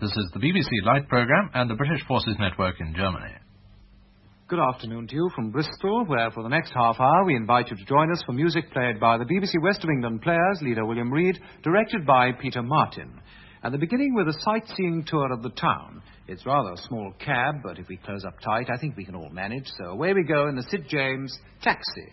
This is the BBC Light Programme and the British Forces Network in Germany. Good afternoon to you from Bristol, where for the next half hour we invite you to join us for music played by the BBC West of England Players, leader William Reid, directed by Peter Martin. At the beginning with a sightseeing tour of the town. It's rather a small cab, but if we close up tight, I think we can all manage. So away we go in the Sid James Taxi.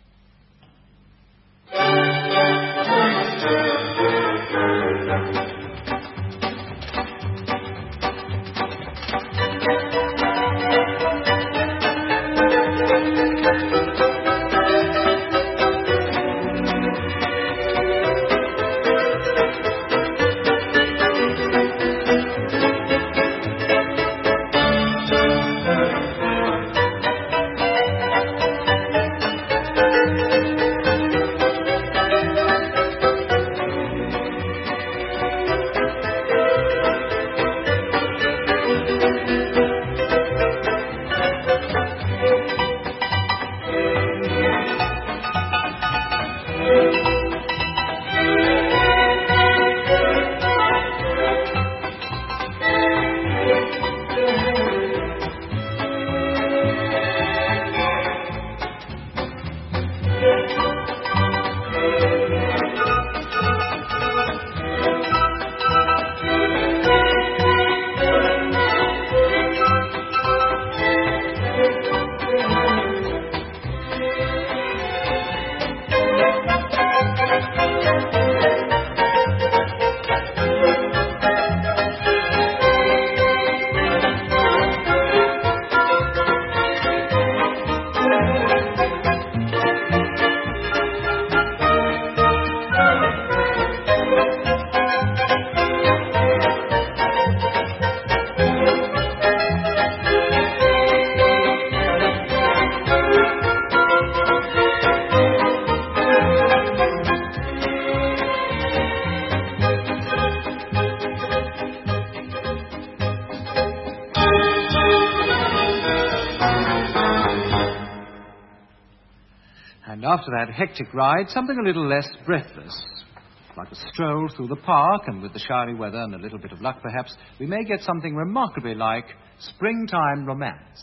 And after that hectic ride, something a little less breathless. Like a stroll through the park, and with the showery weather and a little bit of luck perhaps, we may get something remarkably like springtime romance.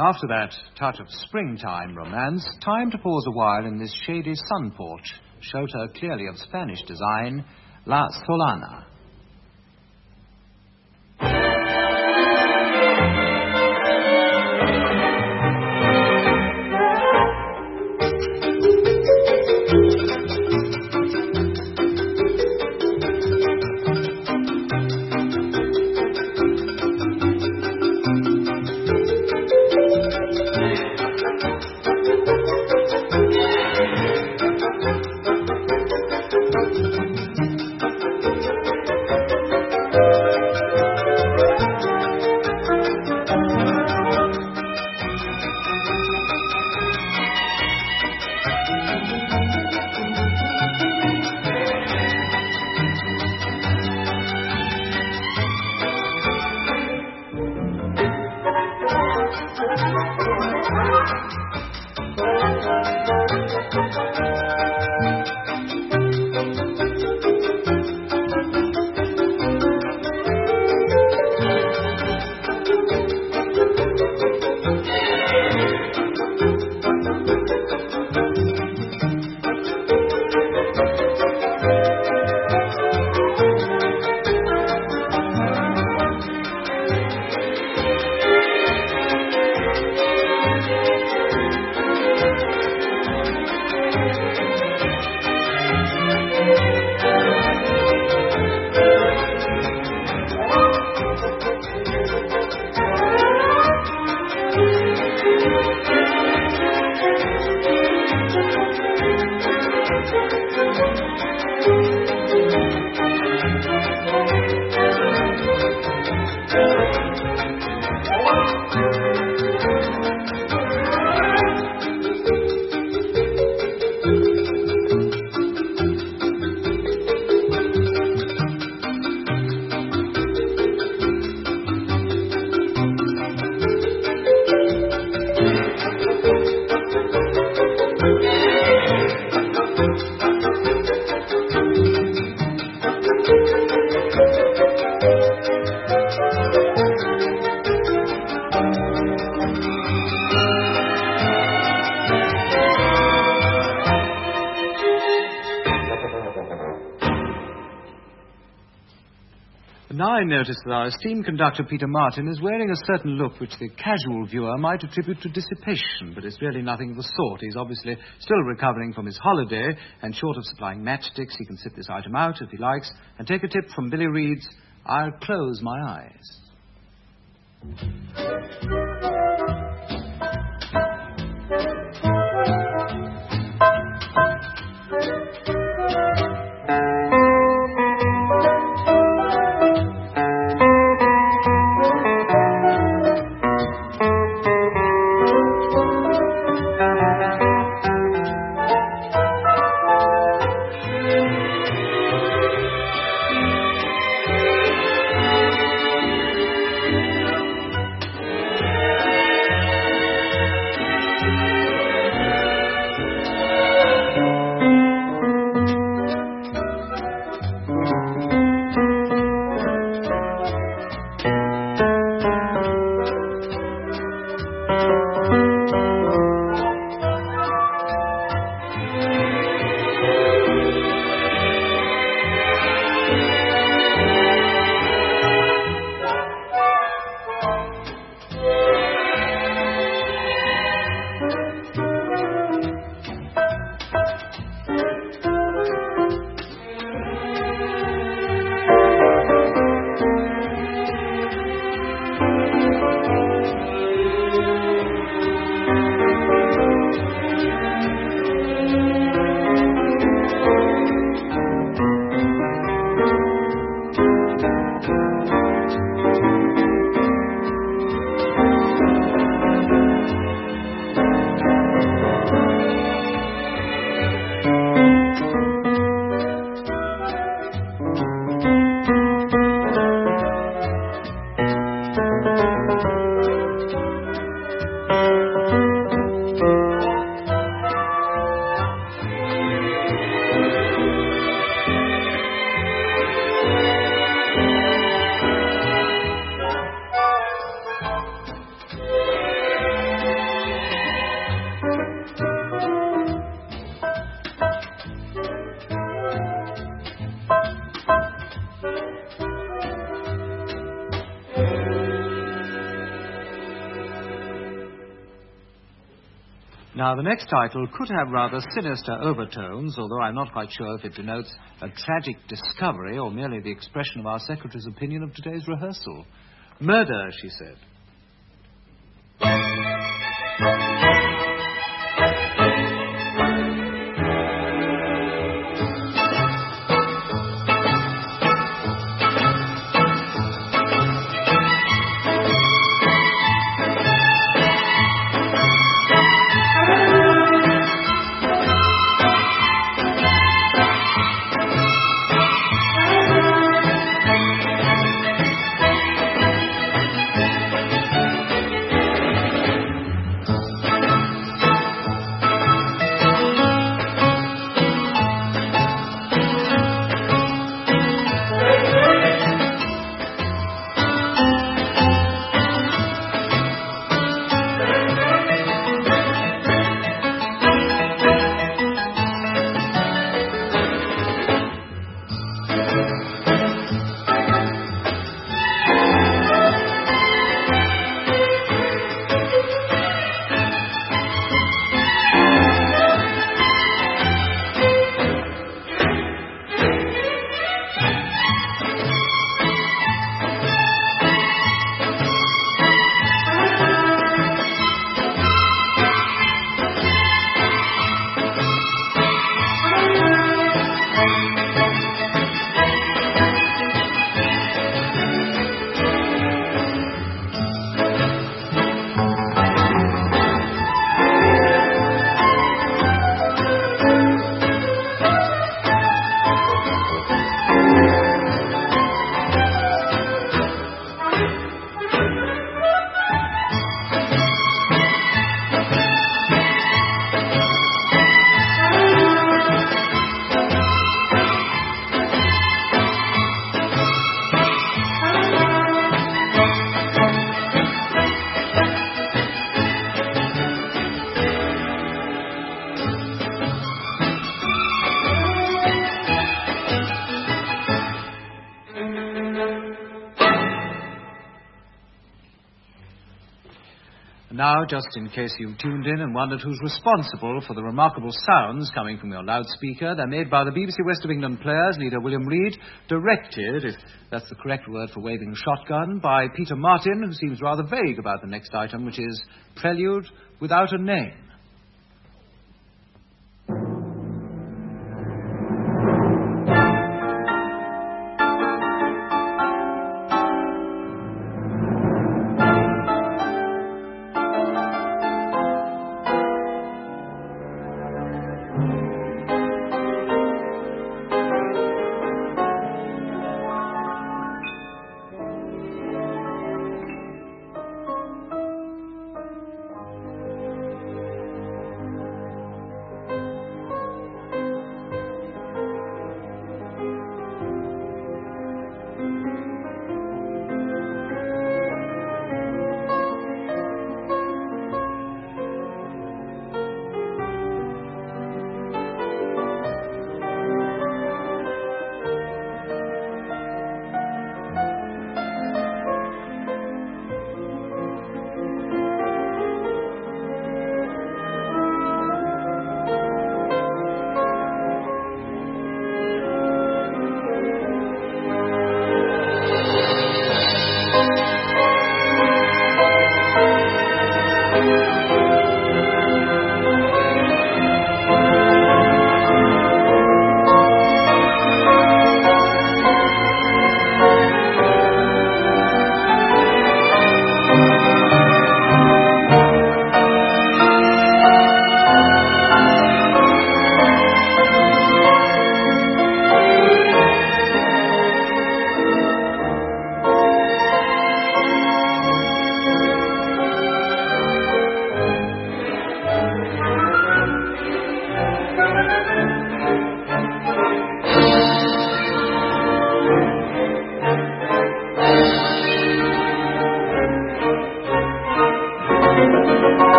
after that touch of springtime romance, time to pause a while in this shady sun porch, shelter clearly of Spanish design, La Solana. Now I notice that our esteemed conductor, Peter Martin, is wearing a certain look which the casual viewer might attribute to dissipation, but it's really nothing of the sort. He's obviously still recovering from his holiday, and short of supplying matchsticks, he can sit this item out if he likes, and take a tip from Billy Reed's I'll Close My Eyes. Now, the next title could have rather sinister overtones, although I'm not quite sure if it denotes a tragic discovery or merely the expression of our secretary's opinion of today's rehearsal. Murder, she said. Now, just in case you've tuned in and wondered who's responsible for the remarkable sounds coming from your loudspeaker, they're made by the BBC West of England Players, leader William Reid, directed, if that's the correct word for waving a shotgun, by Peter Martin, who seems rather vague about the next item, which is Prelude Without a Name.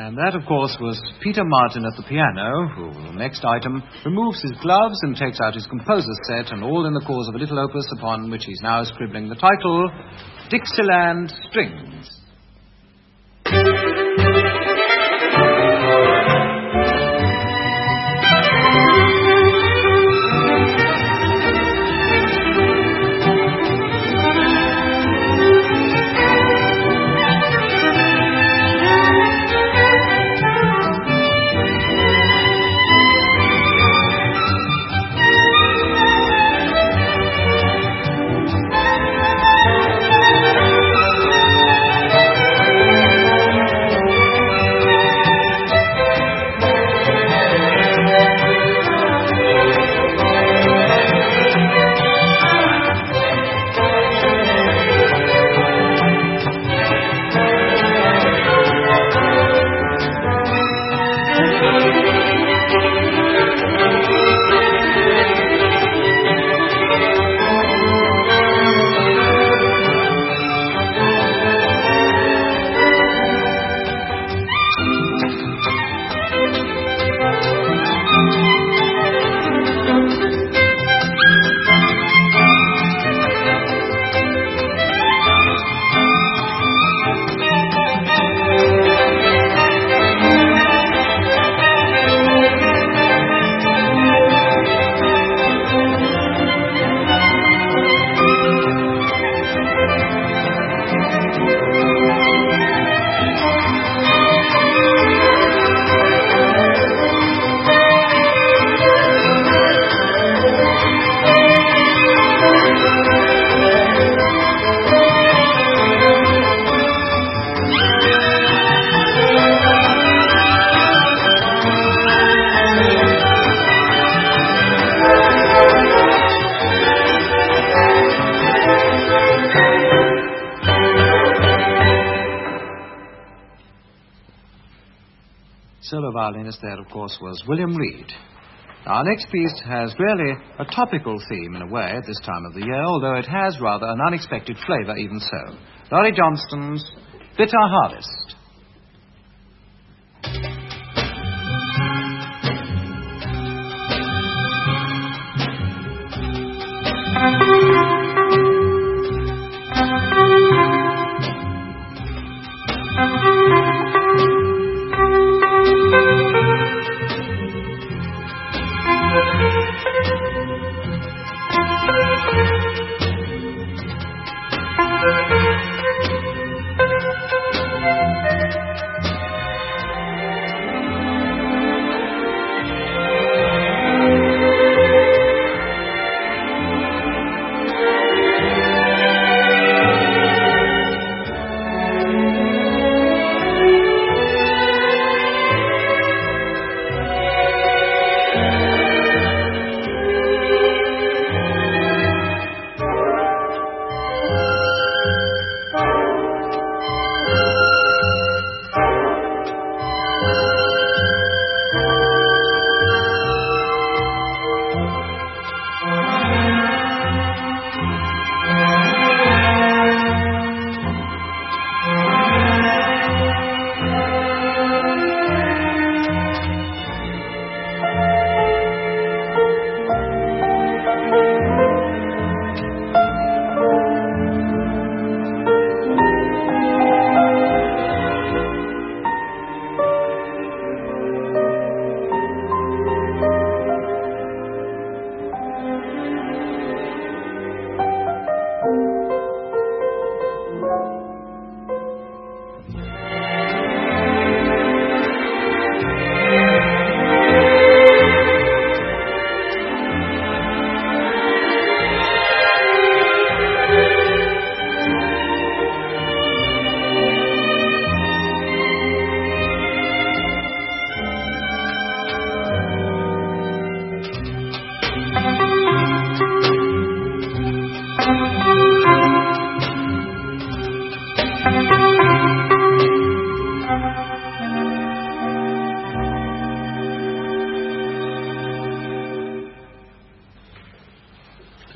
And that, of course, was Peter Martin at the piano, who, the next item, removes his gloves and takes out his composer's set, and all in the cause of a little opus upon which he's now scribbling the title, Dixieland Strings. Solo violinist there, of course, was William Reed. Our next piece has really a topical theme in a way at this time of the year, although it has rather an unexpected flavour even so. Laurie Johnston's Bitter Harvest.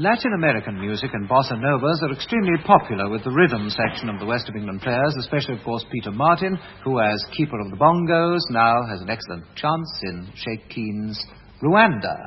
Latin American music and bossa novas are extremely popular with the rhythm section of the West of England Players, especially, of course, Peter Martin, who, as keeper of the bongos, now has an excellent chance in Sheikh Keen's Rwanda.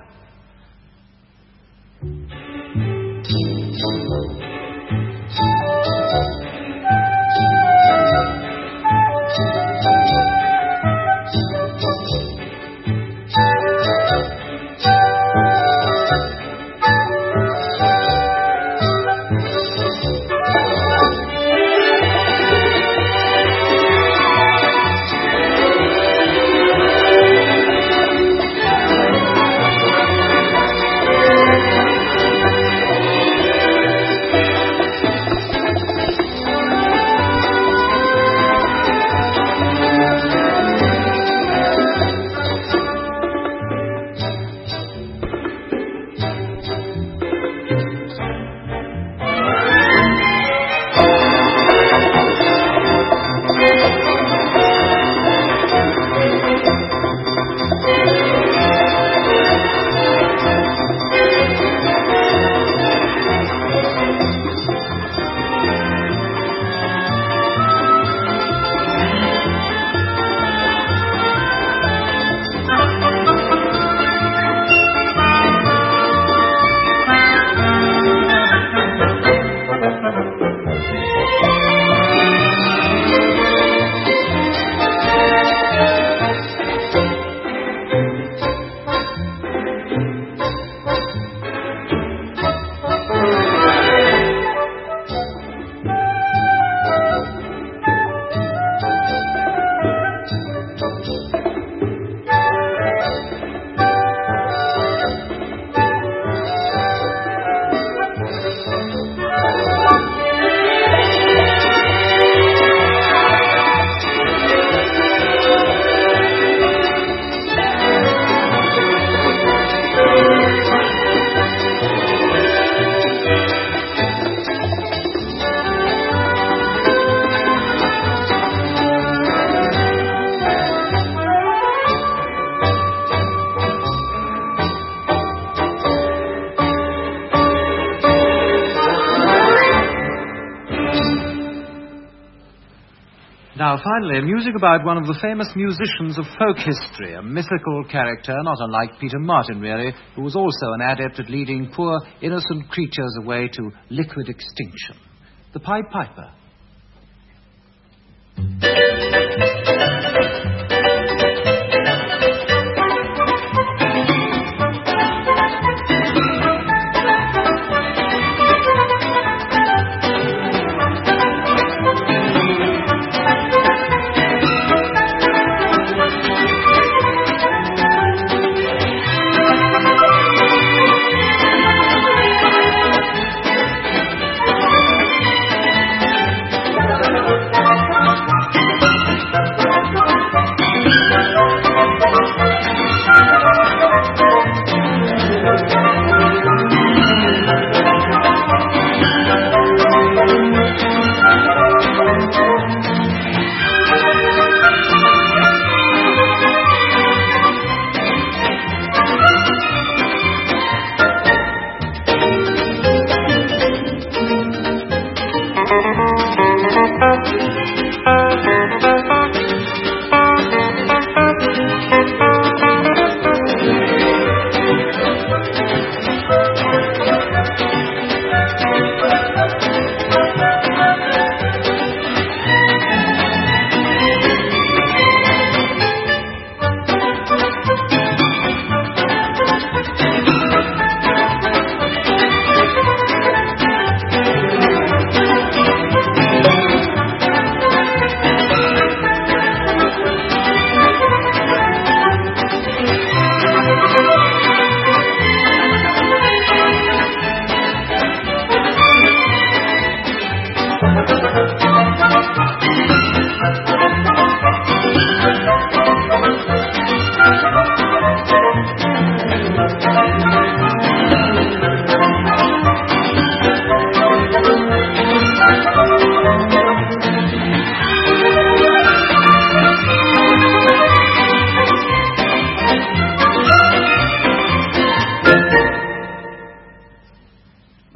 Now, finally, music about one of the famous musicians of folk history, a mythical character, not unlike Peter Martin, really, who was also an adept at leading poor, innocent creatures away to liquid extinction. The Pied Piper.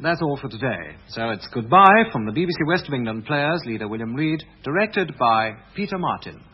That's all for today. So it's goodbye from the BBC West of England Players, leader William Reid, directed by Peter Martin.